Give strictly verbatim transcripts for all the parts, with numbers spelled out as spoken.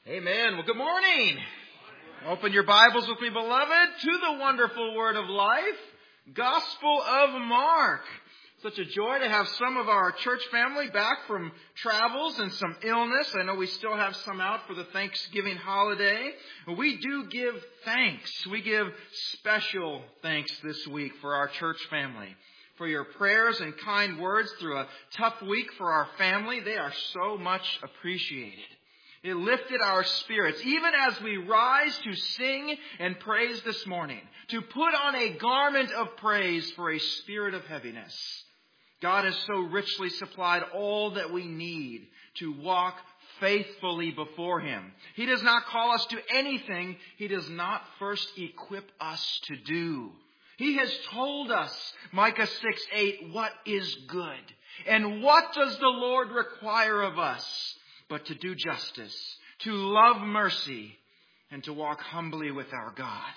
Amen. Well, good morning. Open your Bibles with me, beloved, to the wonderful Word of Life, Gospel of Mark. Such a joy to have some of our church family back from travels and some illness. I know we still have some out for the Thanksgiving holiday. We do give thanks. We give special thanks this week for our church family, for your prayers and kind words through a tough week for our family. They are so much appreciated. It lifted our spirits, even as we rise to sing and praise this morning, to put on a garment of praise for a spirit of heaviness. God has so richly supplied all that we need to walk faithfully before Him. He does not call us to anything He does not first equip us to do. He has told us, Micah six eight, what is good. And what does the Lord require of us? But to do justice, to love mercy, and to walk humbly with our God.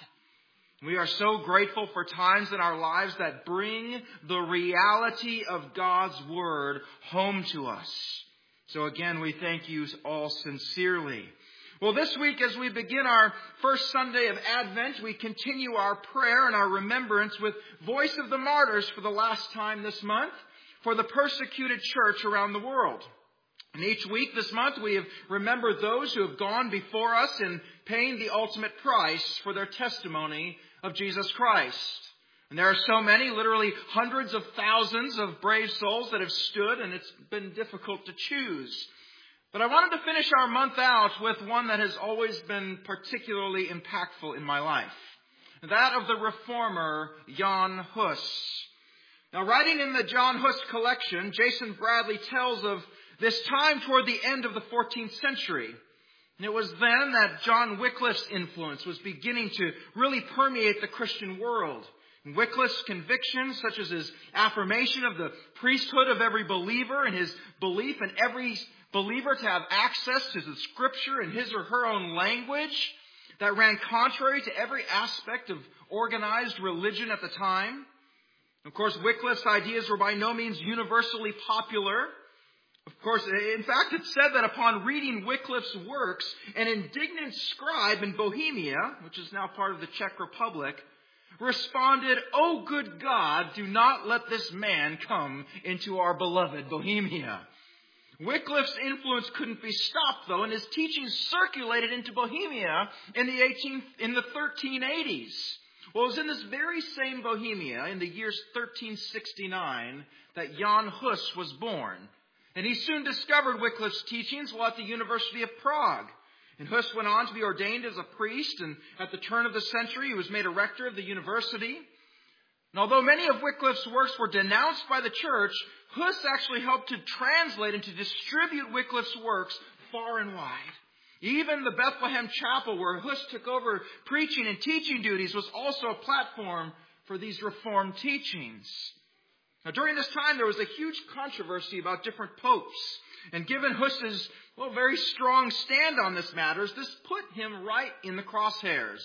We are so grateful for times in our lives that bring the reality of God's Word home to us. So again, we thank you all sincerely. Well, this week as we begin our first Sunday of Advent, we continue our prayer and our remembrance with Voice of the Martyrs for the last time this month for the persecuted church around the world. And each week this month we have remembered those who have gone before us in paying the ultimate price for their testimony of Jesus Christ. And there are so many, literally hundreds of thousands of brave souls that have stood, and it's been difficult to choose. But I wanted to finish our month out with one that has always been particularly impactful in my life. That of the reformer Jan Hus. Now, writing in the John Hus collection, Jason Bradley tells of this time toward the end of the fourteenth century. And it was then that John Wycliffe's influence was beginning to really permeate the Christian world. And Wycliffe's convictions, such as his affirmation of the priesthood of every believer and his belief in every believer to have access to the Scripture in his or her own language, that ran contrary to every aspect of organized religion at the time. Of course, Wycliffe's ideas were by no means universally popular. Of course, in fact, it's said that upon reading Wycliffe's works, an indignant scribe in Bohemia, which is now part of the Czech Republic, responded, "O good God, do not let this man come into our beloved Bohemia." Wycliffe's influence couldn't be stopped, though, and his teachings circulated into Bohemia in the eighteen in the thirteen eighties. Well, it was in this very same Bohemia, in the years thirteen sixty-nine, that Jan Hus was born. And he soon discovered Wycliffe's teachings while at the University of Prague. And Hus went on to be ordained as a priest, and at the turn of the century he was made a rector of the university. And although many of Wycliffe's works were denounced by the church, Hus actually helped to translate and to distribute Wycliffe's works far and wide. Even the Bethlehem Chapel, where Hus took over preaching and teaching duties, was also a platform for these Reformed teachings. Now, during this time, there was a huge controversy about different popes. And given Hus's, well, very strong stand on this matters, this put him right in the crosshairs.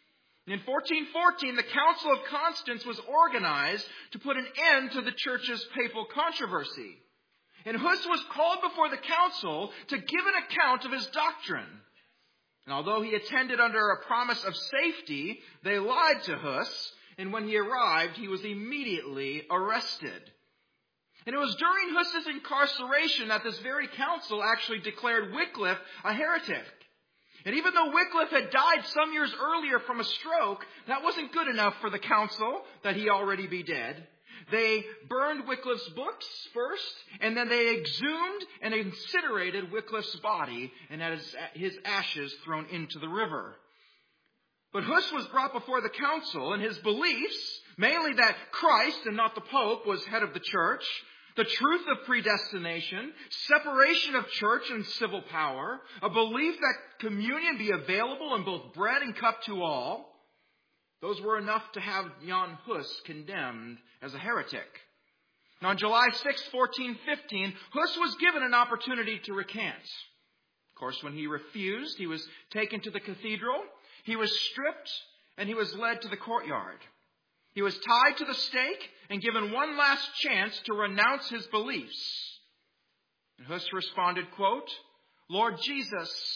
In fourteen fourteen, the Council of Constance was organized to put an end to the church's papal controversy. And Hus was called before the council to give an account of his doctrine. And although he attended under a promise of safety, they lied to Hus. And when he arrived, he was immediately arrested. And it was during Hus's incarceration that this very council actually declared Wycliffe a heretic. And even though Wycliffe had died some years earlier from a stroke, that wasn't good enough for the council that he already be dead. They burned Wycliffe's books first, and then they exhumed and incinerated Wycliffe's body and had his, his ashes thrown into the river. But Hus was brought before the council, and his beliefs, mainly that Christ and not the Pope was head of the church, the truth of predestination, separation of church and civil power, a belief that communion be available in both bread and cup to all, those were enough to have Jan Hus condemned as a heretic. Now, on July sixth, fourteen fifteen, Hus was given an opportunity to recant. Of course, when he refused, he was taken to the cathedral. He was stripped and he was led to the courtyard. He was tied to the stake and given one last chance to renounce his beliefs. And Hus responded, quote, "Lord Jesus,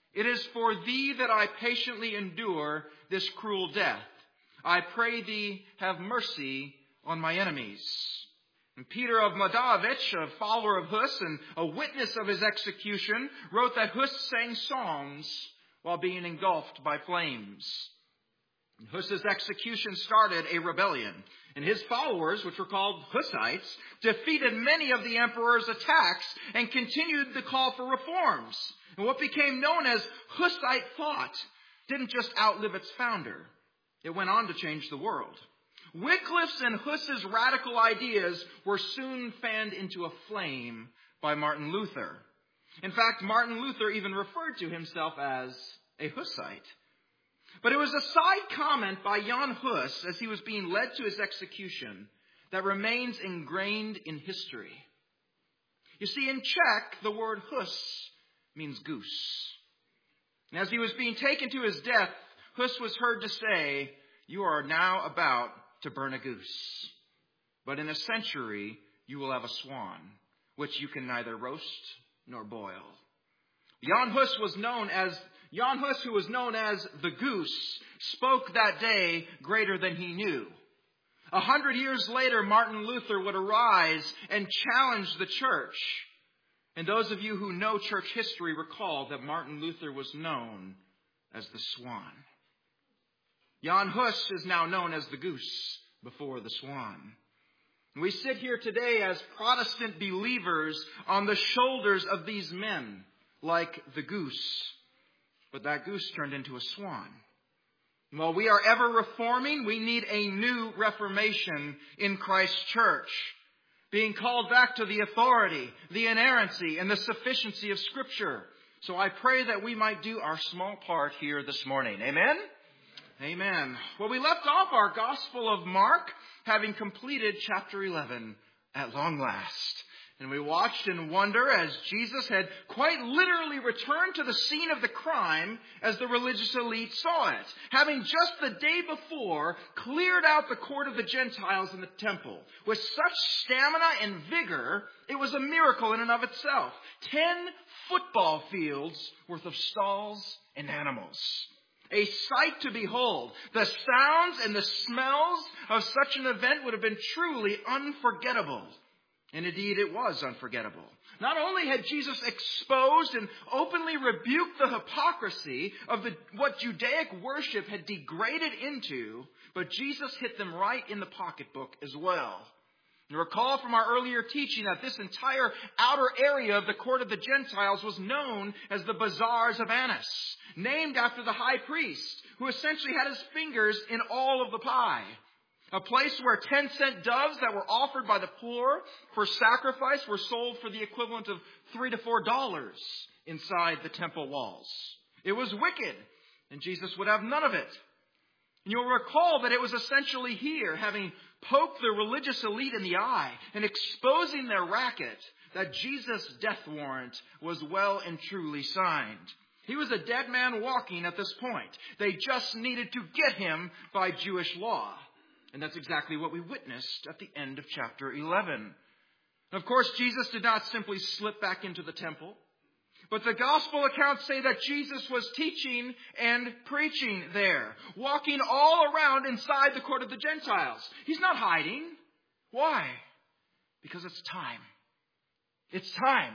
It is for thee that I patiently endure this cruel death. I pray thee, have mercy on my enemies. And Peter of Mladavich, a follower of Hus and a witness of his execution, wrote that Hus sang psalms while being engulfed by flames. Hus's execution started a rebellion, and his followers, which were called Hussites, defeated many of the emperor's attacks and continued the call for reforms. And what became known as Hussite thought didn't just outlive its founder. It went on to change the world. Wycliffe's and Hus's radical ideas were soon fanned into a flame by Martin Luther. In fact, Martin Luther even referred to himself as a Hussite. But it was a side comment by Jan Hus as he was being led to his execution that remains ingrained in history. You see, in Czech, the word Hus means goose. And as he was being taken to his death, Hus was heard to say, "You are now about to burn a goose. But in a century, you will have a swan, which you can neither roast nor boil." Jan Hus was known as Jan Hus, who was known as the Goose, spoke that day greater than he knew. A hundred years later, Martin Luther would arise and challenge the church. And those of you who know church history recall that Martin Luther was known as the Swan. Jan Hus is now known as the Goose before the Swan. We sit here today as Protestant believers on the shoulders of these men, like the goose. But that goose turned into a swan. While we are ever reforming, we need a new reformation in Christ's church, being called back to the authority, the inerrancy, and the sufficiency of Scripture. So I pray that we might do our small part here this morning. Amen? Amen. Well, we left off our Gospel of Mark, having completed chapter eleven at long last. And we watched in wonder as Jesus had quite literally returned to the scene of the crime as the religious elite saw it, having just the day before cleared out the court of the Gentiles in the temple. With such stamina and vigor, it was a miracle in and of itself. Ten football fields worth of stalls and animals. A sight to behold. The sounds and the smells of such an event would have been truly unforgettable. And indeed, it was unforgettable. Not only had Jesus exposed and openly rebuked the hypocrisy of the, what Judaic worship had degraded into, but Jesus hit them right in the pocketbook as well. You recall from our earlier teaching that this entire outer area of the court of the Gentiles was known as the Bazaars of Annas, named after the high priest, who essentially had his fingers in all of the pie. A place where ten-cent doves that were offered by the poor for sacrifice were sold for the equivalent of three to four dollars inside the temple walls. It was wicked, and Jesus would have none of it. And you'll recall that it was essentially here, having poked the religious elite in the eye and exposing their racket, that Jesus' death warrant was well and truly signed. He was a dead man walking at this point. They just needed to get him by Jewish law. And that's exactly what we witnessed at the end of chapter eleven. Of course, Jesus did not simply slip back into the temple, but the gospel accounts say that Jesus was teaching and preaching there, walking all around inside the court of the Gentiles. He's not hiding. Why? Because it's time. It's time.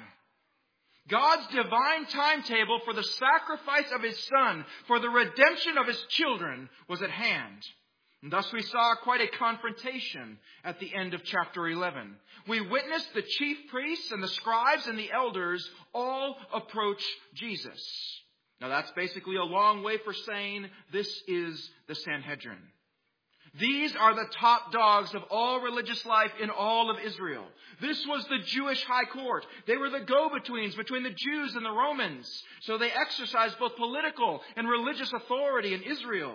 God's divine timetable for the sacrifice of His Son, for the redemption of His children, was at hand. And thus we saw quite a confrontation at the end of chapter eleven. We witnessed the chief priests and the scribes and the elders all approach Jesus. Now that's basically a long way for saying this is the Sanhedrin. These are the top dogs of all religious life in all of Israel. This was the Jewish high court. They were the go-betweens between the Jews and the Romans. So they exercised both political and religious authority in Israel.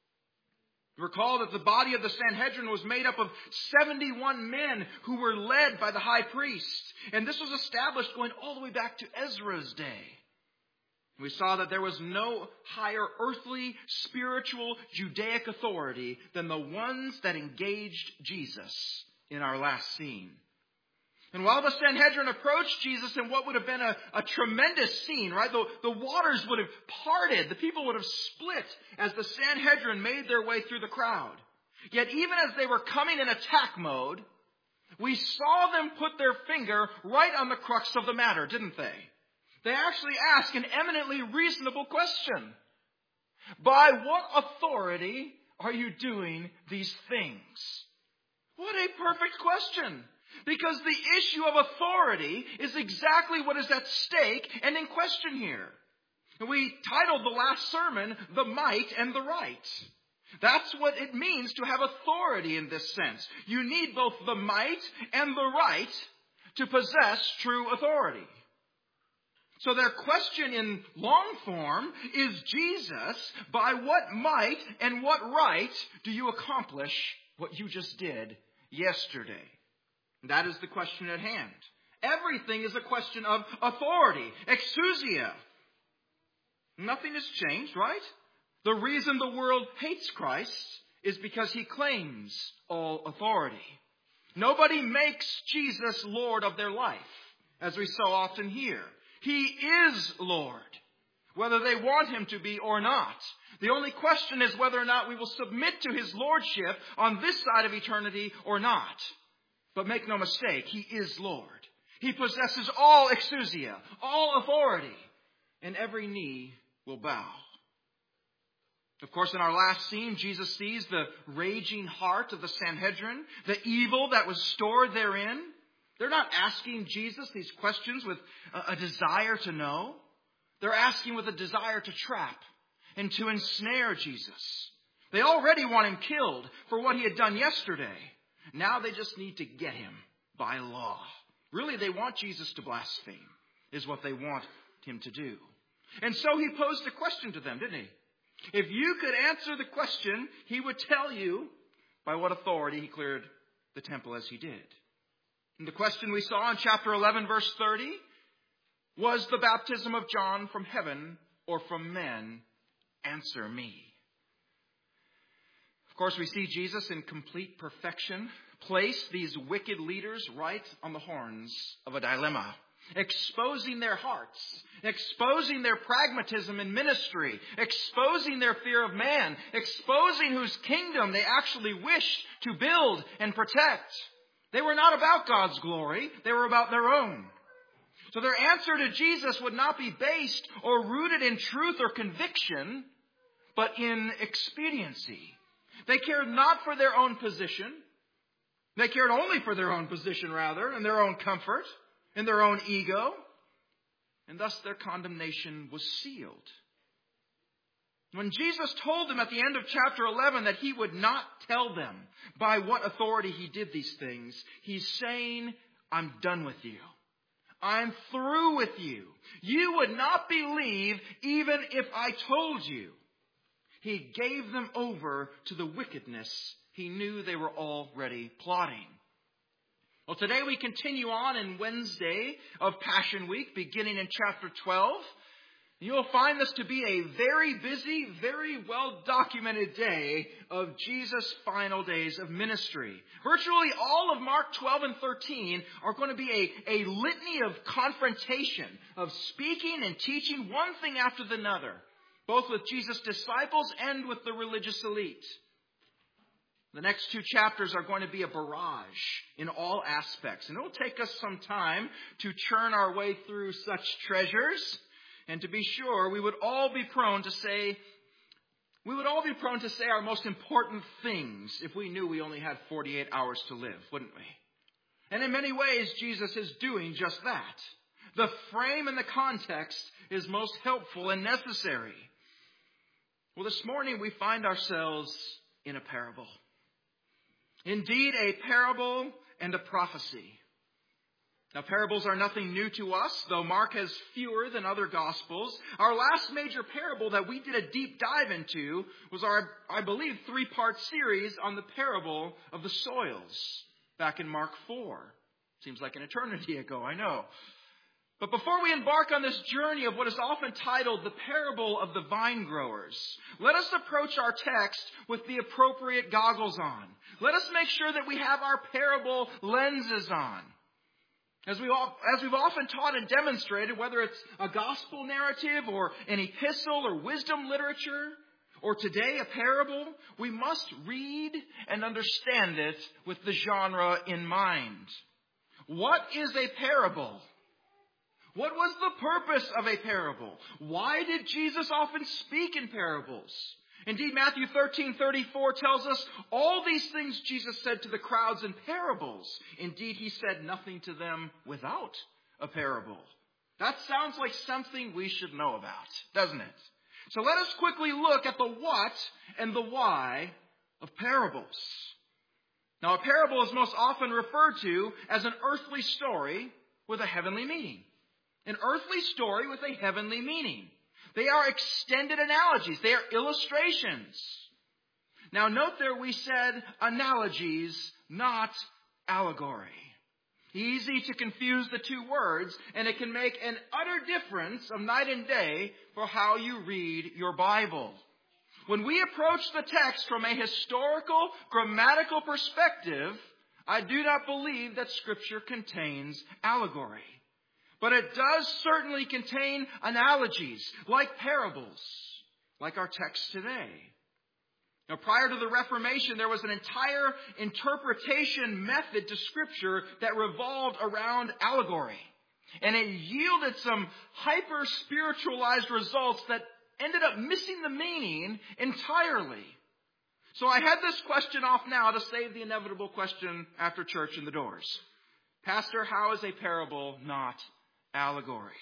Recall that the body of the Sanhedrin was made up of seventy-one men who were led by the high priest. And this was established going all the way back to Ezra's day. We saw that there was no higher earthly, spiritual, Judaic authority than the ones that engaged Jesus in our last scene. And while the Sanhedrin approached Jesus in what would have been a, a tremendous scene, right? The, the waters would have parted. The people would have split as the Sanhedrin made their way through the crowd. Yet even as they were coming in attack mode, we saw them put their finger right on the crux of the matter, didn't they? They actually asked an eminently reasonable question. By what authority are you doing these things? What a perfect question. Because the issue of authority is exactly what is at stake and in question here. We titled the last sermon, The Might and the Right. That's what it means to have authority in this sense. You need both the might and the right to possess true authority. So their question in long form is, Jesus, by what might and what right do you accomplish what you just did yesterday? That is the question at hand. Everything is a question of authority, exousia. Nothing has changed, right? The reason the world hates Christ is because he claims all authority. Nobody makes Jesus Lord of their life, as we so often hear. He is Lord, whether they want him to be or not. The only question is whether or not we will submit to his lordship on this side of eternity or not. But make no mistake, he is Lord. He possesses all exousia, all authority, and every knee will bow. Of course, in our last scene, Jesus sees the raging heart of the Sanhedrin, the evil that was stored therein. They're not asking Jesus these questions with a, a desire to know. They're asking with a desire to trap and to ensnare Jesus. They already want him killed for what he had done yesterday. Now they just need to get him by law. Really, they want Jesus to blaspheme, is what they want him to do. And so he posed a question to them, didn't he? If you could answer the question, he would tell you by what authority he cleared the temple as he did. And the question we saw in chapter eleven, verse thirty, was the baptism of John from heaven or from men? Answer me. Of course, we see Jesus in complete perfection place these wicked leaders right on the horns of a dilemma, exposing their hearts, exposing their pragmatism in ministry, exposing their fear of man, exposing whose kingdom they actually wished to build and protect. They were not about God's glory. They were about their own. So their answer to Jesus would not be based or rooted in truth or conviction, but in expediency. They cared not for their own position. They cared only for their own position, rather, and their own comfort, and their own ego. And thus their condemnation was sealed. When Jesus told them at the end of chapter eleven that he would not tell them by what authority he did these things, he's saying, I'm done with you. I'm through with you. You would not believe even if I told you. He gave them over to the wickedness he knew they were already plotting. Well, today we continue on in Wednesday of Passion Week, beginning in chapter twelve. You'll find this to be a very busy, very well-documented day of Jesus' final days of ministry. Virtually all of Mark twelve and thirteen are going to be a, a litany of confrontation, of speaking and teaching one thing after another, both with Jesus' disciples and with the religious elite. The next two chapters are going to be a barrage in all aspects. And it will take us some time to churn our way through such treasures. And to be sure, we would all be prone to say, we would all be prone to say our most important things if we knew we only had forty-eight hours to live, wouldn't we? And in many ways, Jesus is doing just that. The frame and the context is most helpful and necessary. Well, this morning we find ourselves in a parable. Indeed, a parable and a prophecy. Now, parables are nothing new to us, though Mark has fewer than other Gospels. Our last major parable that we did a deep dive into was our, I believe, three-part series on the parable of the soils back in Mark four. Seems like an eternity ago, I know. But before we embark on this journey of what is often titled the parable of the vine growers, let us approach our text with the appropriate goggles on. Let us make sure that we have our parable lenses on. As, we all, as we've often taught and demonstrated, whether it's a gospel narrative or an epistle or wisdom literature, or today a parable, we must read and understand it with the genre in mind. What is a parable? What was the purpose of a parable? Why did Jesus often speak in parables? Indeed, Matthew thirteen thirty-four tells us all these things Jesus said to the crowds in parables. Indeed, he said nothing to them without a parable. That sounds like something we should know about, doesn't it? So let us quickly look at the what and the why of parables. Now, a parable is most often referred to as an earthly story with a heavenly meaning. An earthly story with a heavenly meaning. They are extended analogies. They are illustrations. Now, note there we said analogies, not allegory. Easy to confuse the two words, and it can make an utter difference of night and day for how you read your Bible. When we approach the text from a historical, grammatical perspective, I do not believe that Scripture contains allegory. But it does certainly contain analogies, like parables, like our text today. Now, prior to the Reformation, there was an entire interpretation method to Scripture that revolved around allegory. And it yielded some hyper-spiritualized results that ended up missing the meaning entirely. So I had this question off now to save the inevitable question after church in the doors. Pastor, how is a parable not allegory?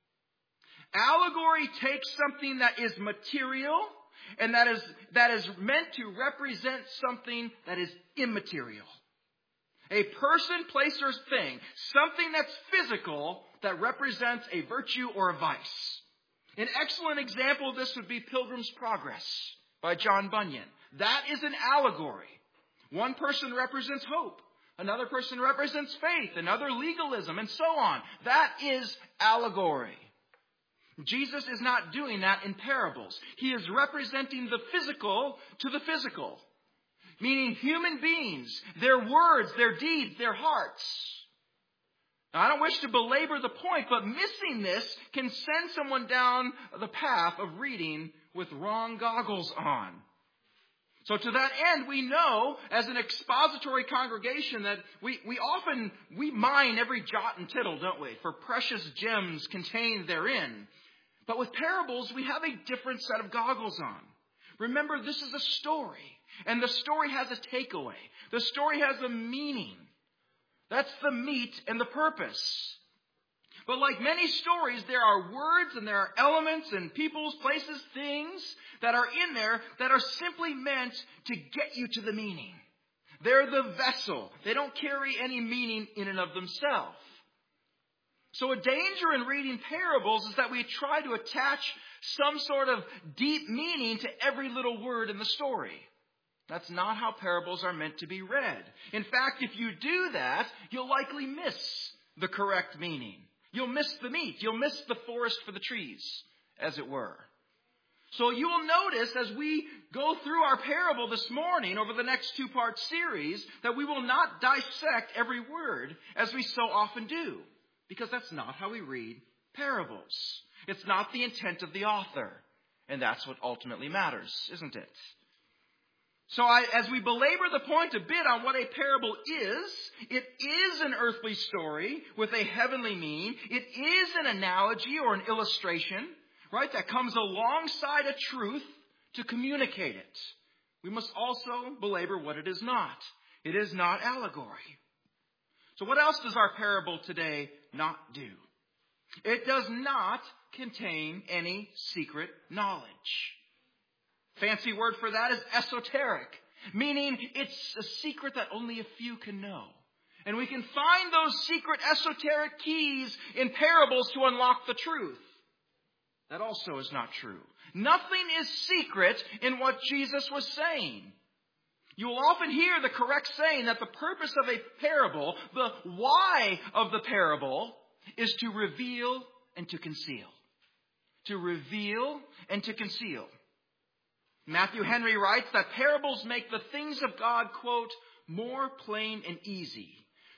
Allegory takes something that is material and that is that is meant to represent something that is immaterial. A person, place, or thing, something that's physical that represents a virtue or a vice. An excellent example of this would be Pilgrim's Progress by John Bunyan. That is an allegory. One person represents hope. Another person represents faith, another legalism, and so on. That is allegory. Jesus is not doing that in parables. He is representing the physical to the physical. Meaning human beings, their words, their deeds, their hearts. Now, I don't wish to belabor the point, but missing this can send someone down the path of reading with wrong goggles on. So to that end, we know as an expository congregation that we, we often, we mine every jot and tittle, don't we, for precious gems contained therein. But with parables, we have a different set of goggles on. Remember, this is a story, and the story has a takeaway. The story has a meaning. That's the meat and the purpose. But like many stories, there are words and there are elements and peoples, places, things that are in there that are simply meant to get you to the meaning. They're the vessel. They don't carry any meaning in and of themselves. So a danger in reading parables is that we try to attach some sort of deep meaning to every little word in the story. That's not how parables are meant to be read. In fact, if you do that, you'll likely miss the correct meaning. You'll miss the meat. You'll miss the forest for the trees, as it were. So you will notice as we go through our parable this morning over the next two-part series that we will not dissect every word as we so often do, because that's not how we read parables. It's not the intent of the author, and that's what ultimately matters, isn't it? So I, as we belabor the point a bit on what a parable is, it is an earthly story with a heavenly meaning. It is an analogy or an illustration, right, that comes alongside a truth to communicate it. We must also belabor what it is not. It is not allegory. So what else does our parable today not do? It does not contain any secret knowledge. Fancy word for that is esoteric, meaning it's a secret that only a few can know. And we can find those secret esoteric keys in parables to unlock the truth. That also is not true. Nothing is secret in what Jesus was saying. You will often hear the correct saying that the purpose of a parable, the why of the parable, is to reveal and to conceal. To reveal and to conceal. Matthew Henry writes that parables make the things of God, quote, more plain and easy,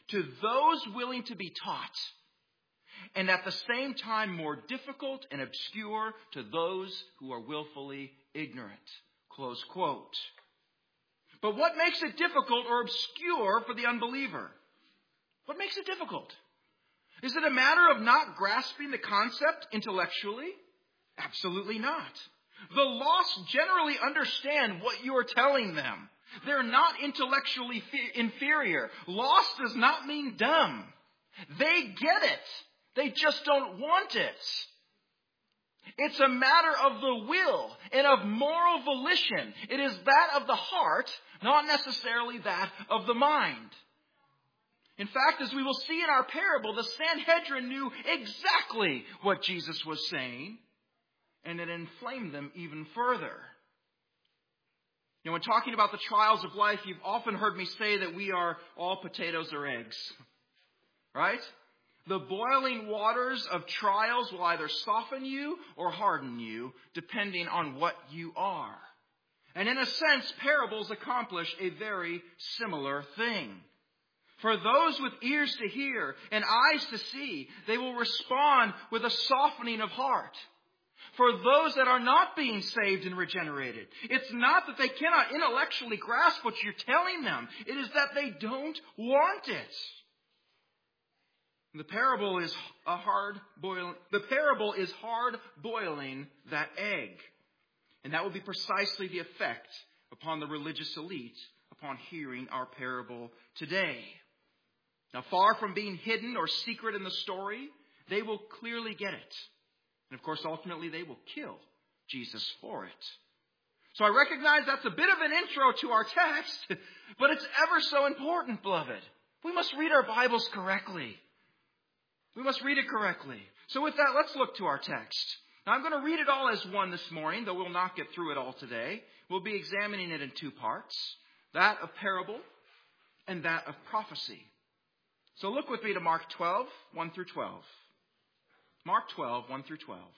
to those willing to be taught, and at the same time more difficult and obscure to those who are willfully ignorant. Close quote. But what makes it difficult or obscure for the unbeliever? What makes it difficult? Is it a matter of not grasping the concept intellectually? Absolutely not. The lost generally understand what you are telling them. They're not intellectually inferior. Lost does not mean dumb. They get it. They just don't want it. It's a matter of the will and of moral volition. It is that of the heart, not necessarily that of the mind. In fact, as we will see in our parable, the Sanhedrin knew exactly what Jesus was saying, and it inflamed them even further. You know, when talking about the trials of life, you've often heard me say that we are all potatoes or eggs. Right? The boiling waters of trials will either soften you or harden you, depending on what you are. And in a sense, parables accomplish a very similar thing. For those with ears to hear and eyes to see, they will respond with a softening of heart. For those that are not being saved and regenerated, it's not that they cannot intellectually grasp what you're telling them. It is that they don't want it. The parable is a hard boiling, the parable is hard boiling that egg. And that will be precisely the effect upon the religious elite upon hearing our parable today. Now, far from being hidden or secret in the story, they will clearly get it. And of course, ultimately, they will kill Jesus for it. So I recognize that's a bit of an intro to our text, but it's ever so important, beloved. We must read our Bibles correctly. We must read it correctly. So with that, let's look to our text. Now, I'm going to read it all as one this morning, though we'll not get through it all today. We'll be examining it in two parts, that of parable and that of prophecy. So look with me to Mark twelve, one through twelve. Mark twelve, one through twelve.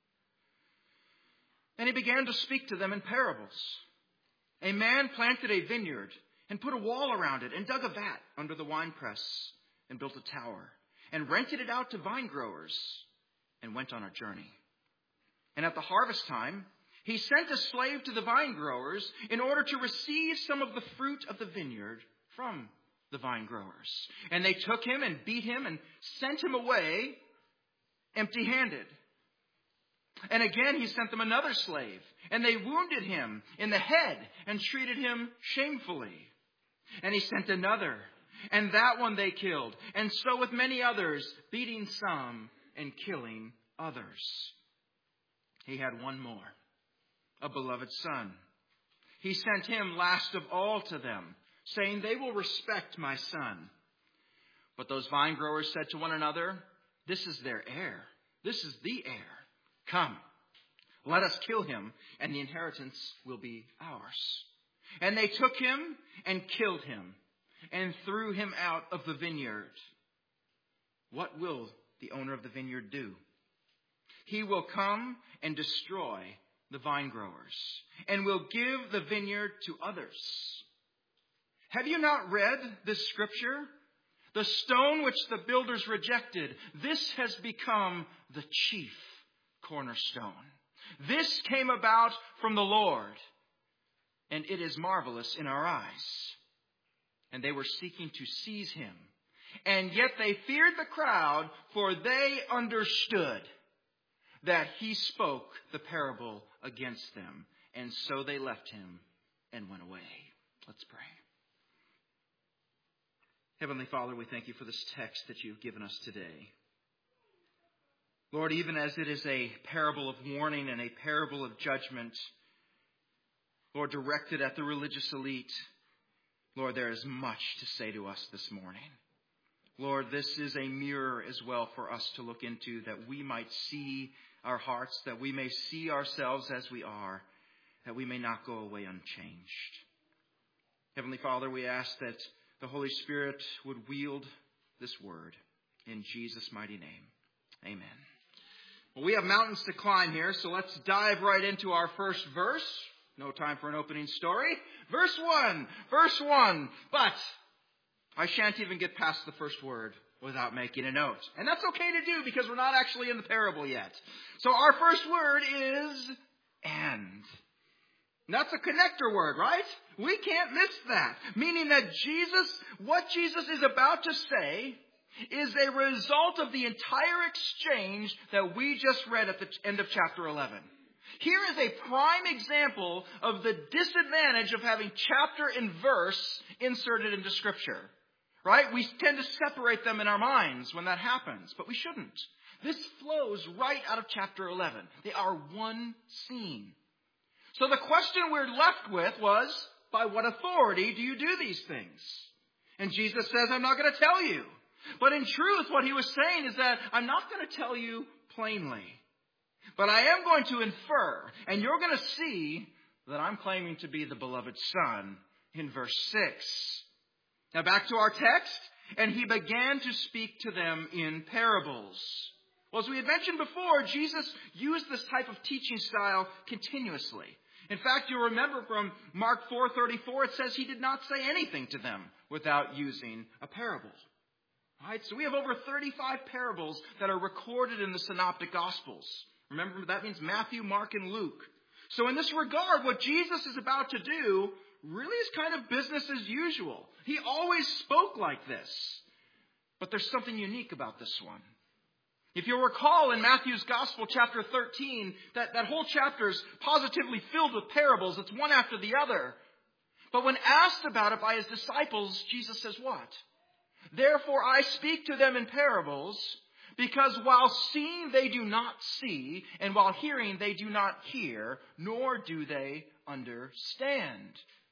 And he began to speak to them in parables. A man planted a vineyard and put a wall around it and dug a vat under the winepress and built a tower and rented it out to vine growers and went on a journey. And at the harvest time, he sent a slave to the vine growers in order to receive some of the fruit of the vineyard from the vine growers. And they took him and beat him and sent him away empty-handed. And again he sent them another slave, and they wounded him in the head and treated him shamefully. And he sent another, and that one they killed. And so with many others, beating some and killing others. He had one more, a beloved son. He sent him last of all to them, saying, they will respect my son. But those vine growers said to one another, this is their heir. This is the heir. Come, let us kill him, and the inheritance will be ours. And they took him and killed him and threw him out of the vineyard. What will the owner of the vineyard do? He will come and destroy the vine growers and will give the vineyard to others. Have you not read this scripture? The stone which the builders rejected, this has become the chief cornerstone. This came about from the Lord, and it is marvelous in our eyes. And they were seeking to seize him, and yet they feared the crowd, for they understood that he spoke the parable against them. And so they left him and went away. Let's pray. Heavenly Father, we thank you for this text that you've given us today. Lord, even as it is a parable of warning and a parable of judgment, Lord, directed at the religious elite, Lord, there is much to say to us this morning. Lord, this is a mirror as well for us to look into, that we might see our hearts, that we may see ourselves as we are, that we may not go away unchanged. Heavenly Father, we ask that the Holy Spirit would wield this word in Jesus' mighty name. Amen. Well, we have mountains to climb here, so let's dive right into our first verse. No time for an opening story. Verse one. Verse one. But I shan't even get past the first word without making a note. And that's okay to do because we're not actually in the parable yet. So our first word is and. And that's a connector word, right? We can't miss that. Meaning that Jesus, what Jesus is about to say is a result of the entire exchange that we just read at the end of chapter eleven. Here is a prime example of the disadvantage of having chapter and verse inserted into Scripture. Right? We tend to separate them in our minds when that happens, but we shouldn't. This flows right out of chapter eleven. They are one scene. So the question we're left with was, by what authority do you do these things? And Jesus says, I'm not going to tell you. But in truth, what he was saying is that I'm not going to tell you plainly. But I am going to infer, and you're going to see that I'm claiming to be the beloved Son in verse six. Now back to our text, and he began to speak to them in parables. Well, as we had mentioned before, Jesus used this type of teaching style continuously. In fact, you'll remember from Mark four thirty-four, it says he did not say anything to them without using a parable. Right? So we have over thirty-five parables that are recorded in the Synoptic Gospels. Remember, that means Matthew, Mark, and Luke. So in this regard, what Jesus is about to do really is kind of business as usual. He always spoke like this. But there's something unique about this one. If you'll recall in Matthew's Gospel, chapter thirteen, that, that whole chapter is positively filled with parables. It's one after the other. But when asked about it by his disciples, Jesus says what? Therefore I speak to them in parables, because while seeing they do not see, and while hearing they do not hear, nor do they understand.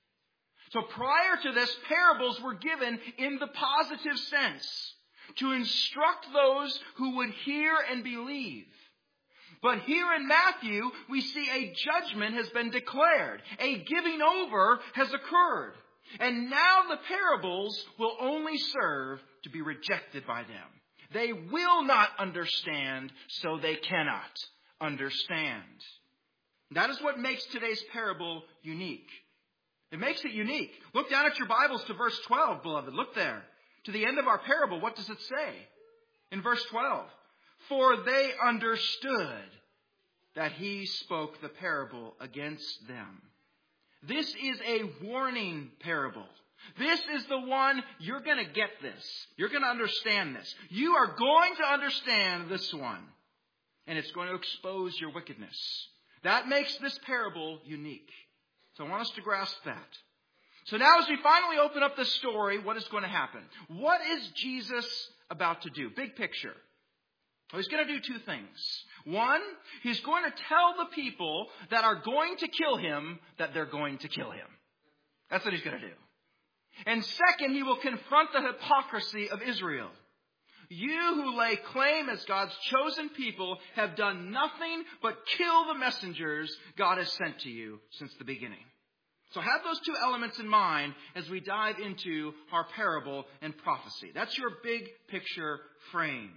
So prior to this, parables were given in the positive sense, to instruct those who would hear and believe. But here in Matthew, we see a judgment has been declared. A giving over has occurred. And now the parables will only serve to be rejected by them. They will not understand, so they cannot understand. That is what makes today's parable unique. It makes it unique. Look down at your Bibles to verse twelve, beloved. Look there. To the end of our parable, what does it say? In verse twelve, for they understood that he spoke the parable against them. This is a warning parable. This is the one, you're going to get this. You're going to understand this. You are going to understand this one. And it's going to expose your wickedness. That makes this parable unique. So I want us to grasp that. So now as we finally open up this story, what is going to happen? What is Jesus about to do? Big picture. Well, he's going to do two things. One, he's going to tell the people that are going to kill him that they're going to kill him. That's what he's going to do. And second, he will confront the hypocrisy of Israel. You who lay claim as God's chosen people have done nothing but kill the messengers God has sent to you since the beginning. So have those two elements in mind as we dive into our parable and prophecy. That's your big picture frame.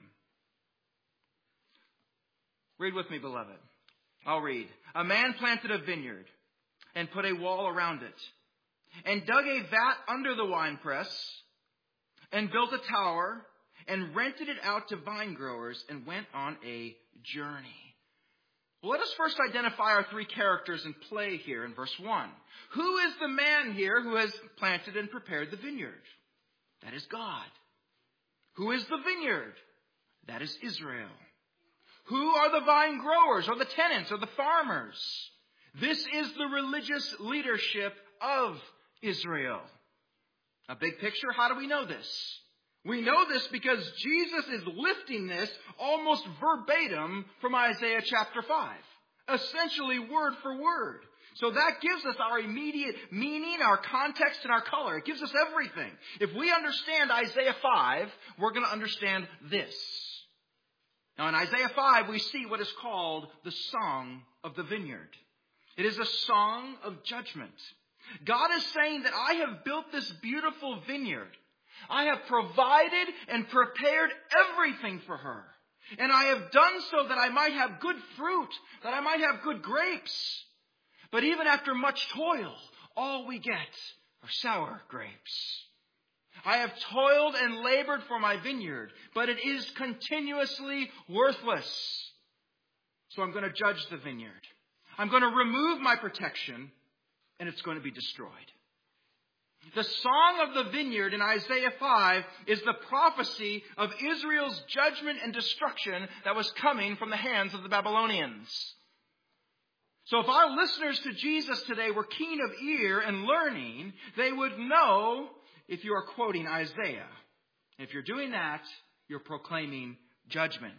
Read with me, beloved. I'll read. A man planted a vineyard and put a wall around it, and dug a vat under the winepress, and built a tower, and rented it out to vine growers, and went on a journey. Well, let us first identify our three characters in play here in verse one. Who is the man here who has planted and prepared the vineyard? That is God. Who is the vineyard? That is Israel. Who are the vine growers, or the tenants, or the farmers? This is the religious leadership of Israel. A big picture, how do we know this? We know this because Jesus is lifting this almost verbatim from Isaiah chapter five. Essentially word for word. So that gives us our immediate meaning, our context, and our color. It gives us everything. If we understand Isaiah five, we're going to understand this. Now in Isaiah five, we see what is called the Song of the Vineyard. It is a song of judgment. God is saying that I have built this beautiful vineyard. I have provided and prepared everything for her. And I have done so that I might have good fruit, that I might have good grapes. But even after much toil, all we get are sour grapes. I have toiled and labored for my vineyard, but it is continuously worthless. So I'm going to judge the vineyard. I'm going to remove my protection, and it's going to be destroyed. The song of the vineyard in Isaiah five is the prophecy of Israel's judgment and destruction that was coming from the hands of the Babylonians. So if our listeners to Jesus today were keen of ear and learning, they would know if you are quoting Isaiah. If you're doing that, you're proclaiming judgment.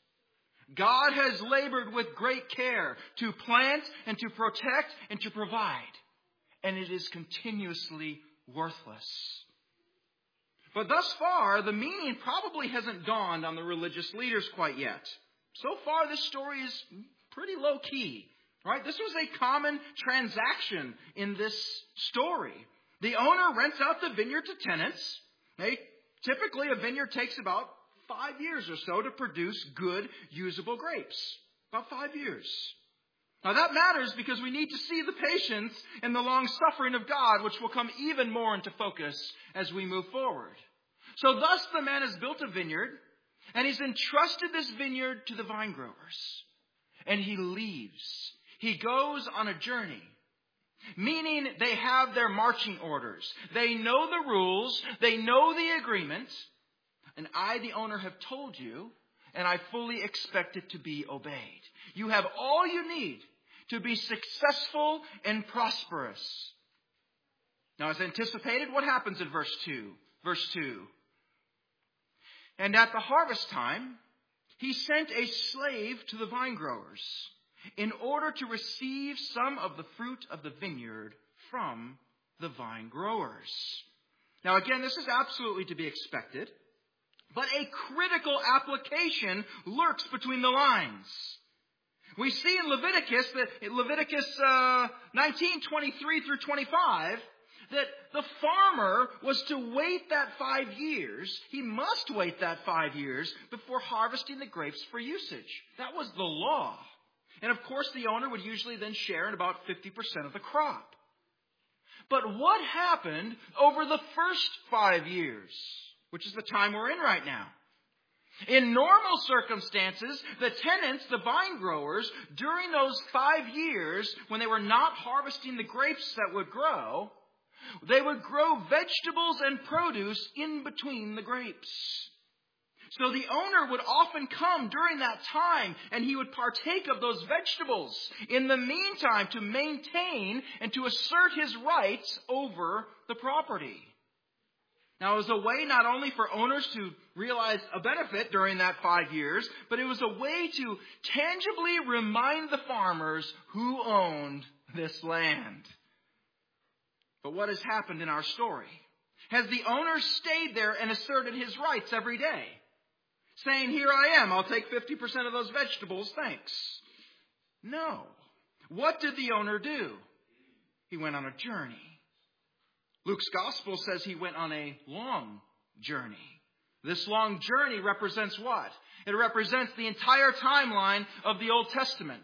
God has labored with great care to plant and to protect and to provide. And it is continuously worthless. But thus far, the meaning probably hasn't dawned on the religious leaders quite yet. So far, this story is pretty low key. Right? This was a common transaction in this story. The owner rents out the vineyard to tenants. They, typically, a vineyard takes about five years or so to produce good, usable grapes. About five years. Now that matters because we need to see the patience and the long suffering of God, which will come even more into focus as we move forward. So thus the man has built a vineyard, and he's entrusted this vineyard to the vine growers. And he leaves. He goes on a journey, meaning they have their marching orders. They know the rules. They know the agreement. And I, the owner, have told you, and I fully expect it to be obeyed. You have all you need to be successful and prosperous. Now, as anticipated, what happens in verse two? Verse two. And at the harvest time, he sent a slave to the vine growers, in order to receive some of the fruit of the vineyard from the vine growers. Now again, this is absolutely to be expected, but a critical application lurks between the lines. We see in Leviticus, that in Leviticus uh, nineteen, twenty-three through twenty-five, that the farmer was to wait that five years. He must wait that five years before harvesting the grapes for usage. That was the law. And of course, the owner would usually then share in about fifty percent of the crop. But what happened over the first five years, which is the time we're in right now? In normal circumstances, the tenants, the vine growers, during those five years when they were not harvesting the grapes that would grow, they would grow vegetables and produce in between the grapes. So the owner would often come during that time, and he would partake of those vegetables in the meantime to maintain and to assert his rights over the property. Now, it was a way not only for owners to realize a benefit during that five years, but it was a way to tangibly remind the farmers who owned this land. But what has happened in our story? Has the owner stayed there and asserted his rights every day? Saying, here I am, I'll take fifty percent of those vegetables, thanks. No. What did the owner do? He went on a journey. Luke's gospel says he went on a long journey. This long journey represents what? It represents the entire timeline of the Old Testament.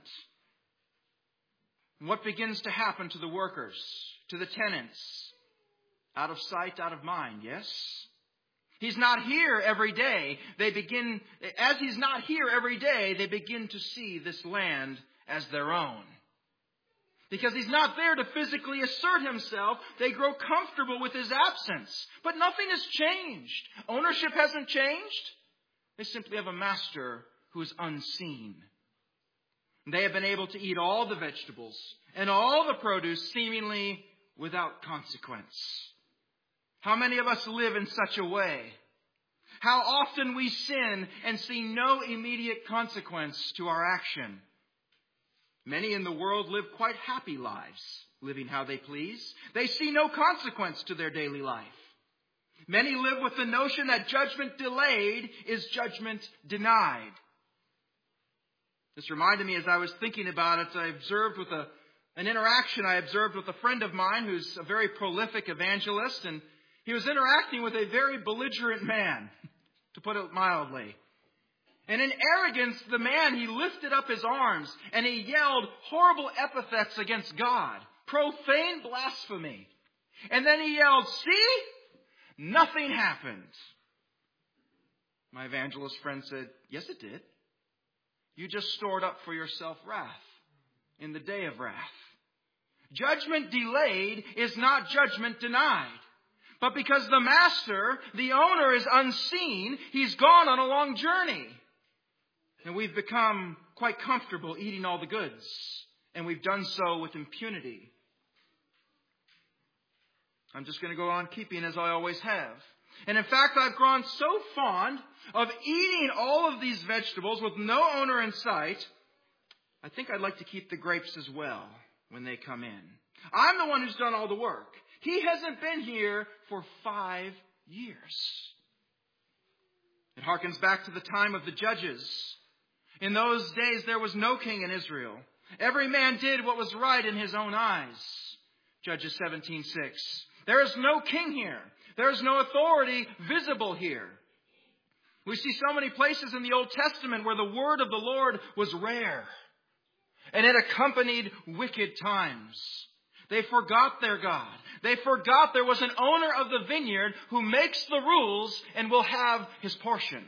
What begins to happen to the workers, to the tenants? Out of sight, out of mind, yes? He's not here every day. They begin, as he's not here every day, they begin to see this land as their own. Because he's not there to physically assert himself, they grow comfortable with his absence. But nothing has changed. Ownership hasn't changed. They simply have a master who is unseen. They have been able to eat all the vegetables and all the produce seemingly without consequence. How many of us live in such a way? How often we sin and see no immediate consequence to our action. Many in the world live quite happy lives, living how they please. They see no consequence to their daily life. Many live with the notion that judgment delayed is judgment denied. This reminded me as I was thinking about it, I observed with a, an interaction I observed with a friend of mine who's a very prolific evangelist, and he was interacting with a very belligerent man, to put it mildly. And in arrogance, the man, he lifted up his arms and he yelled horrible epithets against God, profane blasphemy. And then he yelled, see? nothing happened. My evangelist friend said, yes, it did. You just stored up for yourself wrath in the day of wrath. Judgment delayed is not judgment denied. But because the master, the owner, is unseen, he's gone on a long journey. And we've become quite comfortable eating all the goods. And we've done so with impunity. I'm just going to go on keeping as I always have. And in fact, I've grown so fond of eating all of these vegetables with no owner in sight, I think I'd like to keep the grapes as well when they come in. I'm the one who's done all the work. He hasn't been here for five years. It harkens back to the time of the judges. In those days, there was no king in Israel. Every man did what was right in his own eyes. Judges seventeen six. There is no king here. There is no authority visible here. We see so many places in the Old Testament where the word of the Lord was rare. And it accompanied wicked times. They forgot their God. They forgot there was an owner of the vineyard who makes the rules and will have his portion.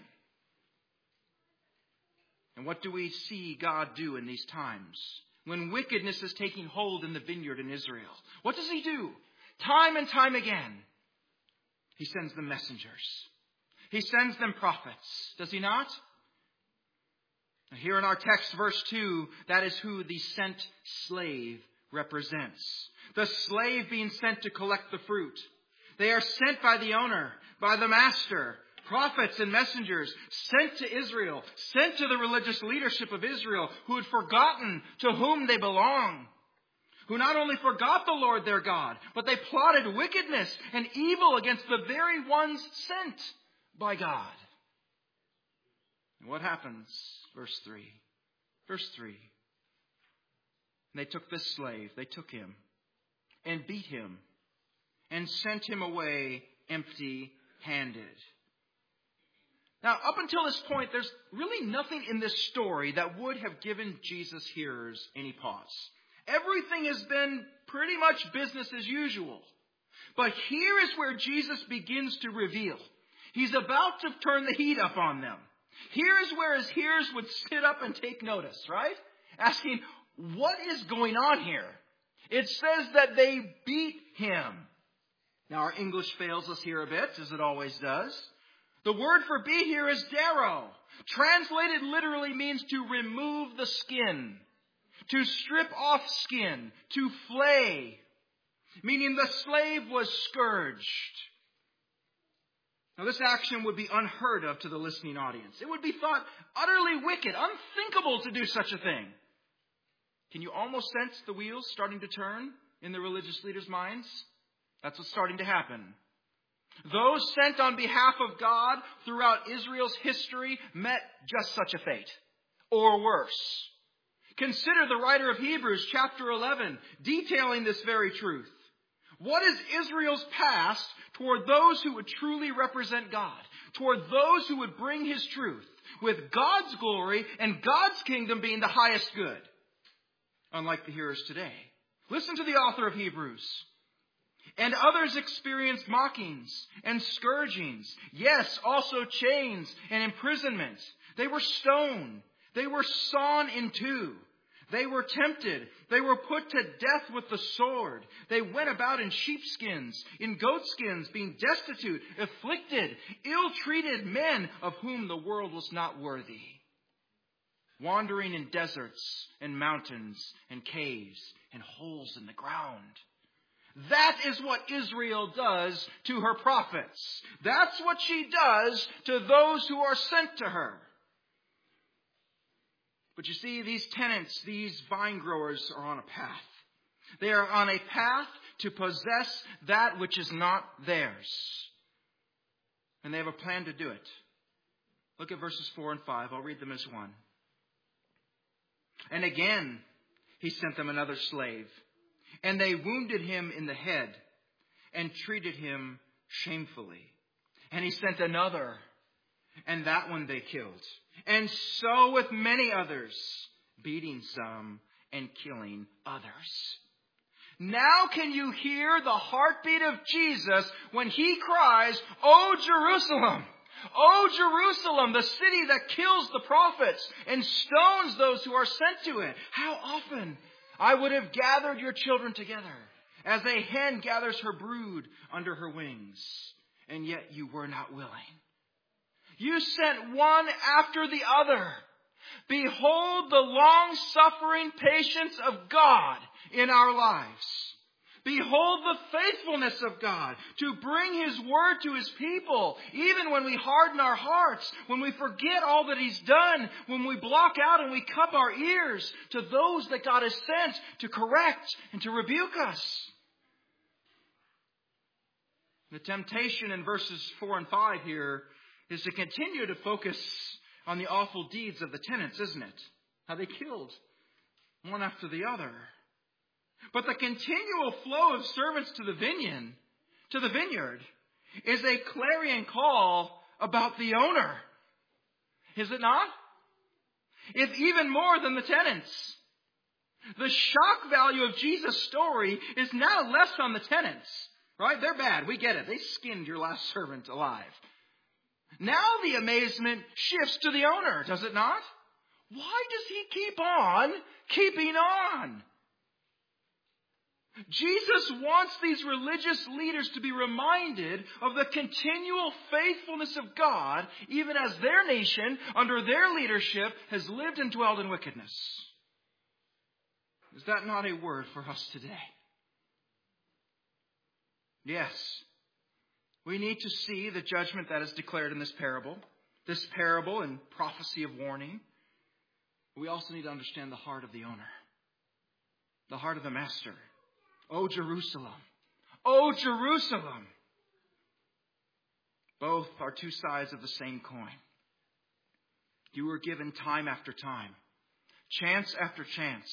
And what do we see God do in these times? When wickedness is taking hold in the vineyard in Israel, what does he do? Time and time again, he sends them messengers. He sends them prophets. Does he not? Here in our text, verse two, that is who the sent slave represents. The slave being sent to collect the fruit. They are sent by the owner, by the master, prophets and messengers, sent to Israel, sent to the religious leadership of Israel, who had forgotten to whom they belong. Who not only forgot the Lord their God, but they plotted wickedness and evil against the very ones sent by God. And what happens? Verse three. Verse three. And they took this slave, they took him, and beat him, and sent him away empty-handed. Now, up until this point, there's really nothing in this story that would have given Jesus' hearers any pause. Everything has been pretty much business as usual. But here is where Jesus begins to reveal. He's about to turn the heat up on them. Here is where his hearers would sit up and take notice, right? Asking, what is going on here? It says that they beat him. Now, our English fails us here a bit, as it always does. The word for beat here is dero. Translated literally means to remove the skin. To strip off skin, to flay, meaning the slave was scourged. Now this action would be unheard of to the listening audience. It would be thought utterly wicked, unthinkable to do such a thing. Can you almost sense the wheels starting to turn in the religious leaders' minds? That's what's starting to happen. Those sent on behalf of God throughout Israel's history met just such a fate, or worse. Consider the writer of Hebrews chapter eleven detailing this very truth. What is Israel's past toward those who would truly represent God, toward those who would bring his truth, with God's glory and God's kingdom being the highest good? Unlike the hearers today. Listen to the author of Hebrews. And others experienced mockings and scourgings, yes, also chains and imprisonment. They were stoned. They were sawn in two. They were tempted. They were put to death with the sword. They went about in sheepskins, in goatskins, being destitute, afflicted, ill-treated men of whom the world was not worthy. Wandering in deserts and mountains and caves and holes in the ground. That is what Israel does to her prophets. That's what she does to those who are sent to her. But you see, these tenants, these vine growers are on a path. They are on a path to possess that which is not theirs. And they have a plan to do it. Look at verses four and five. I'll read them as one. And again, he sent them another slave. And they wounded him in the head and treated him shamefully. And he sent another, and that one they killed. And so with many others, beating some and killing others. Now can you hear the heartbeat of Jesus when he cries, "O Jerusalem! O Jerusalem, the city that kills the prophets and stones those who are sent to it. How often I would have gathered your children together as a hen gathers her brood under her wings, and yet you were not willing. You sent one after the other. Behold the long-suffering patience of God in our lives. Behold the faithfulness of God to bring His word to His people, even when we harden our hearts, when we forget all that He's done, when we block out and we cup our ears to those that God has sent to correct and to rebuke us." The temptation in verses four and five here is to continue to focus on the awful deeds of the tenants, isn't it? How they killed one after the other. But the continual flow of servants to the vineyard, to the vineyard, is a clarion call about the owner. Is it not? It's even more than the tenants. The shock value of Jesus' story is now less on the tenants. Right? They're bad. We get it. They skinned your last servant alive. Now the amazement shifts to the owner, does it not? Why does he keep on keeping on? Jesus wants these religious leaders to be reminded of the continual faithfulness of God, even as their nation, under their leadership, has lived and dwelled in wickedness. Is that not a word for us today? Yes. We need to see the judgment that is declared in this parable, this parable and prophecy of warning. We also need to understand the heart of the owner, the heart of the master. O Jerusalem! O Jerusalem! Both are two sides of the same coin. You were given time after time, chance after chance.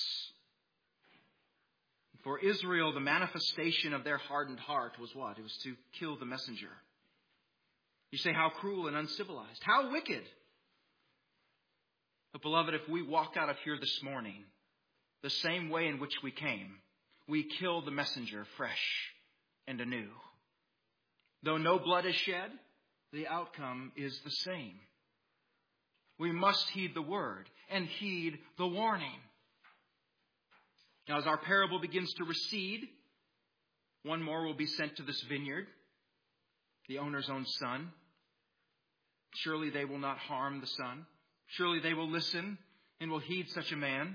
For Israel, the manifestation of their hardened heart was what? It was to kill the messenger. You say, how cruel and uncivilized. How wicked. But beloved, if we walk out of here this morning the same way in which we came, we kill the messenger fresh and anew. Though no blood is shed, the outcome is the same. We must heed the word and heed the warning. Now, as our parable begins to recede, one more will be sent to this vineyard, the owner's own son. Surely they will not harm the son. Surely they will listen and will heed such a man.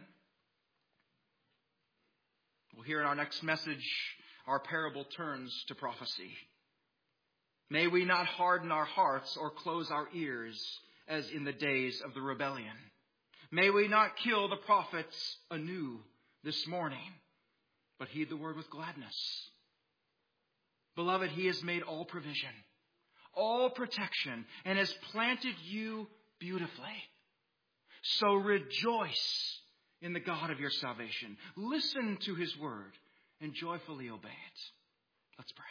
We'll hear in our next message, our parable turns to prophecy. May we not harden our hearts or close our ears as in the days of the rebellion. May we not kill the prophets anew this morning, but heed the word with gladness. Beloved, He has made all provision, all protection, and has planted you beautifully. So rejoice in the God of your salvation. Listen to His word and joyfully obey it. Let's pray.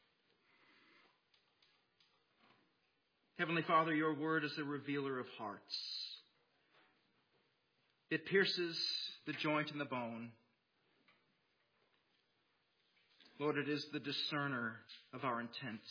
Heavenly Father, your word is a revealer of hearts. It pierces the joint and the bone. Lord, it is the discerner of our intents.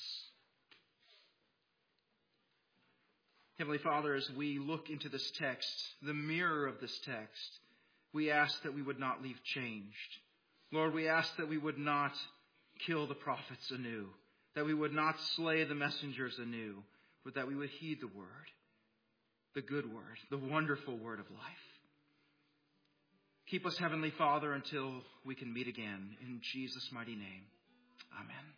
Heavenly Father, as we look into this text, the mirror of this text, we ask that we would not leave changed. Lord, we ask that we would not kill the prophets anew, that we would not slay the messengers anew, but that we would heed the word, the good word, the wonderful word of life. Keep us, Heavenly Father, until we can meet again. In Jesus' mighty name, amen.